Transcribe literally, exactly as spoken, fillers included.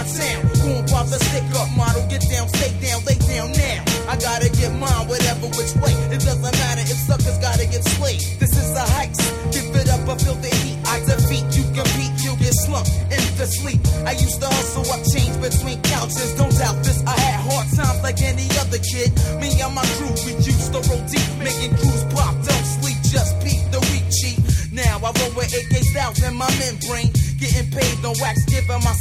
town. Corn pop the stick up model, get down, stay down, lay down now. I gotta get mine, whatever which way. It doesn't matter if suckers gotta get slayed. This is a heist, give it up, I feel the heat. I defeat, you compete, you get slumped in the sleep. I used to hustle up change between couches, don't doubt this. I had hard times like any other kid. Me and my crew, we used to roll deep, making crews pop, don't sleep, just peep the weak cheat. Now I roll with A K styles in my membrane, getting paid on wax, giving my